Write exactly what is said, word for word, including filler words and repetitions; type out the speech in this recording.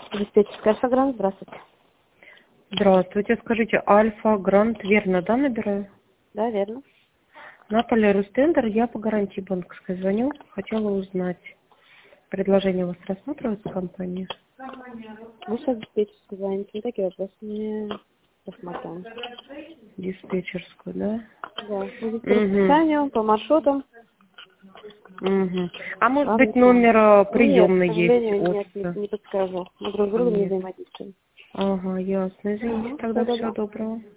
Диспетчерская Альфа-Грант, здравствуйте. Здравствуйте, скажите, Альфа-Грант, верно, да, набираю? Да, верно. Наталья Рустендер, я по гарантии банковской звоню, хотела узнать, предложение у вас рассматривается компания? Мы сейчас диспетчерскую звоните, мы такие вопросы не рассматриваем. Диспетчерскую, да? Да, мы по Угу. расписанию, по маршрутам. Угу. А может Вам не быть знаю. номер э, Нет, к приемный есть сожалению, нет, не, офиса? не подскажу. Мы друг с другом не Нет. взаимодействуем. Ага, ясно. Извините, Угу. тогда всего Да-да-да. доброго.